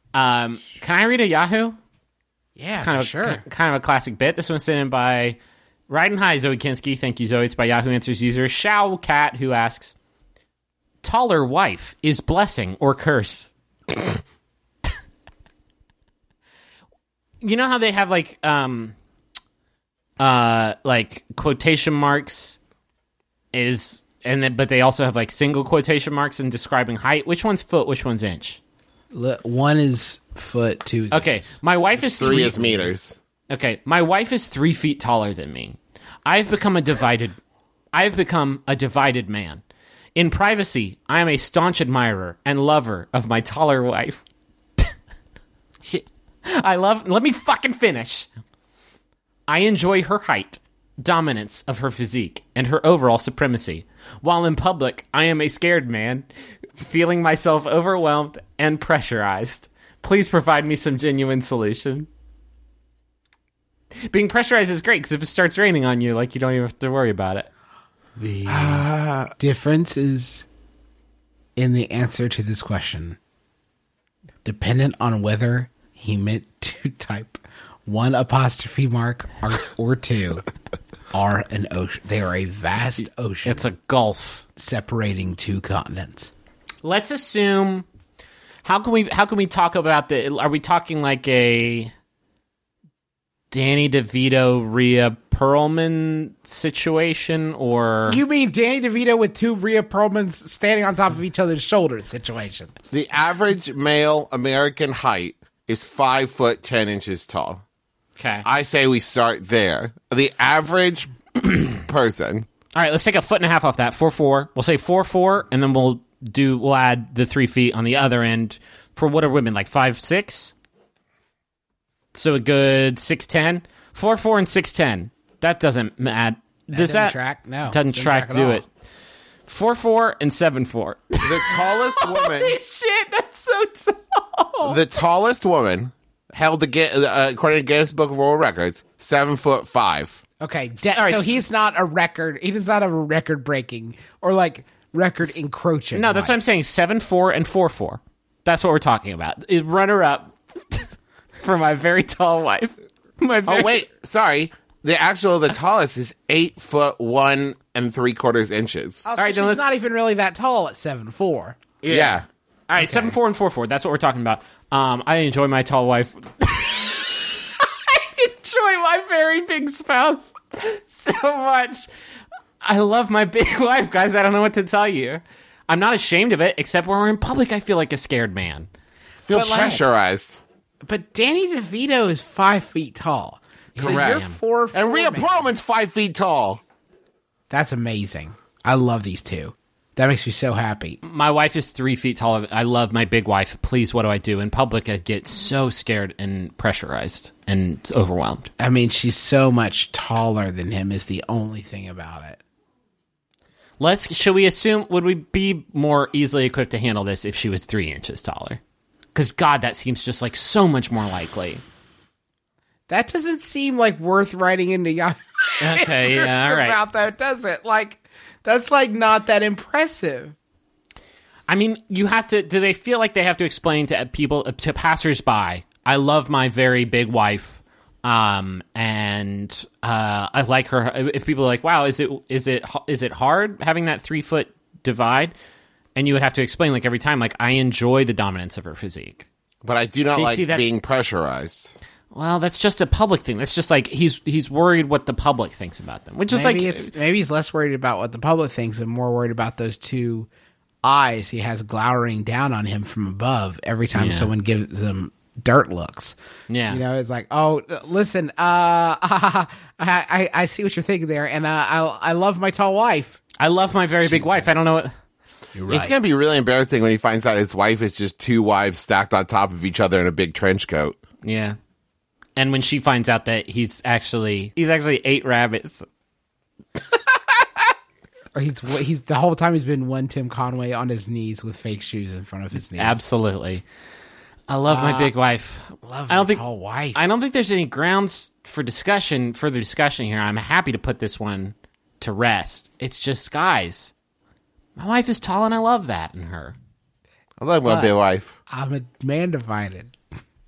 Can I read a Yahoo? Yeah, Kind of sure. kind of a classic bit. This one's sent in by Riding High Zoe Kinski. Thank you, Zoe. It's by Yahoo Answers user Shao Cat, who asks, taller wife is blessing or curse? You know how they have like quotation marks but they also have like single quotation marks in describing height. Which one's foot? Which one's inch? One is foot, two is Okay, my wife is Three is meters. Okay, my wife is 3 feet taller than me. I've become a divided man. In privacy, I am a staunch admirer and lover of my taller wife. Let me fucking finish. I enjoy her height, dominance of her physique, and her overall supremacy. While in public, I am a scared man, feeling myself overwhelmed and pressurized. Please provide me some genuine solution. Being pressurized is great, because if it starts raining on you, like, you don't even have to worry about it. The difference is in the answer to this question, dependent on whether he meant to type 1 apostrophe mark or 2, are an ocean. They are a vast ocean. It's a gulf separating 2 continents. Let's assume. How can we talk about are we talking like a Danny DeVito, Rhea Perlman situation, or You mean Danny DeVito with 2 Rhea Perlmans standing on top of each other's shoulders situation? The average male American height is 5 foot 10 inches tall. okay? I say we start there. The average person. All right, let's take a foot and a half off that. 4'4". We'll say 4'4", and then we'll add the 3 feet on the other end for what are women, like 5'6"? So a good 6'10". 4'4" and 6'10". That doesn't add. Does that track? No, doesn't track. at Do all. it. 4'4" and 7'4". The tallest woman. Holy shit, that's so tall. The tallest woman held according to Guinness Book of World Records, 7'5". Okay, right, so he's not a record. He does not have a record breaking or like record encroaching. No, that's what I'm saying. 7'4" and 4'4". That's what we're talking about. Runner up for my very tall wife. Oh wait, sorry. The tallest is 8'1" and 3/4 inches. Oh, so right, then she's let's- not even really that tall at 7'4". Yeah. All right, 7'4" and 4'4". That's what we're talking about. I enjoy my tall wife. I enjoy my very big spouse so much. I love my big wife, guys. I don't know what to tell you. I'm not ashamed of it, except when we're in public, I feel like a scared man. Feel pressurized. But Danny DeVito is 5 feet tall. So Correct. you're 4'4". And Rhea man. Perlman's 5 feet tall. That's amazing. I love these two. That makes me so happy. My wife is 3 feet taller. I love my big wife. Please, what do I do? In public, I get so scared and pressurized and overwhelmed. I mean, she's so much taller than him is the only thing about it. Should we assume, would we be more easily equipped to handle this if she was 3 inches taller? Because, God, that seems just like so much more likely. That doesn't seem like worth writing into Yahoo. Okay, yeah, all right. About that, does it? Like, that's like not that impressive. I mean, you have to. Do they feel like they have to explain to people, to passersby? I love my very big wife, and I like her. If people are like, "Wow, is it hard having that 3 foot divide?" And you would have to explain, like, every time, like, I enjoy the dominance of her physique. But I do not You like see, that's- being pressurized. Well, that's just a public thing. That's just like he's worried what the public thinks about them, which is Maybe like maybe he's less worried about what the public thinks and more worried about those 2 eyes he has glowering down on him from above every time someone gives them dirt looks. Yeah. You know, it's like, oh, listen, I see what you're thinking there, and I love my tall wife. I love my very big wife. I don't know what. You're right. It's going to be really embarrassing when he finds out his wife is just 2 wives stacked on top of each other in a big trench coat. Yeah. And when she finds out that he's actually 8 rabbits. Or he's the whole time he's been one Tim Conway on his knees with fake shoes in front of his knees. Absolutely. I love my big wife. Love I don't my think tall wife. I don't think there's any grounds for further discussion here. I'm happy to put this one to rest. It's just, guys, my wife is tall and I love that in her. I love my big wife. I'm a man divided.